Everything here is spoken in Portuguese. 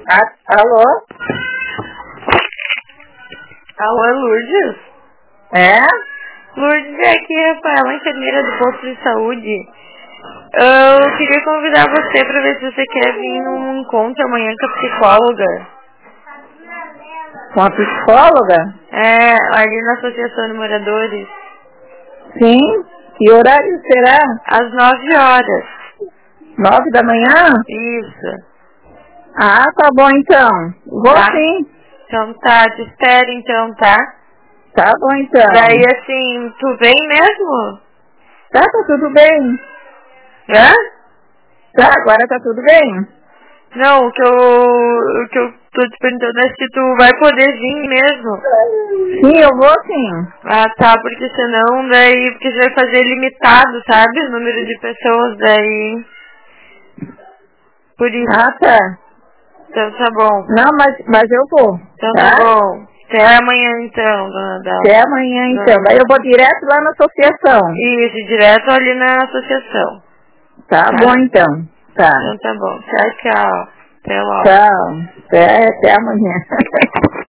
Alô? Alô, é Lourdes? É? Lourdes, é aqui, Rafaela, enfermeira do posto de saúde. Eu queria convidar você para ver se você quer vir num encontro amanhã com a psicóloga. Com a psicóloga? É, ali na Associação de Moradores. Sim. Que horário será? Às 9 horas. 9 da manhã? Isso. Ah, tá bom então. Vou Tá? sim. Então tá, te espero então, tá? Tá bom então. Daí assim, tu vem mesmo? Tá tudo bem. Hã? Tá, agora tá tudo bem. Não, o que eu tô te perguntando é se tu vai poder vir mesmo. Sim, eu vou sim. Ah, tá, porque senão daí, porque você vai fazer limitado, sabe? O número de pessoas daí. Por isso. Ah, tá. Então tá bom. Não, mas eu vou. Então Tá? tá bom. Até amanhã então, dona Dalva. Até amanhã então. Daí eu vou direto lá na associação. Isso, direto ali na associação. Tá bom então. Tá. Então tá bom. Tchau, tchau. Até logo. Tchau. Até amanhã.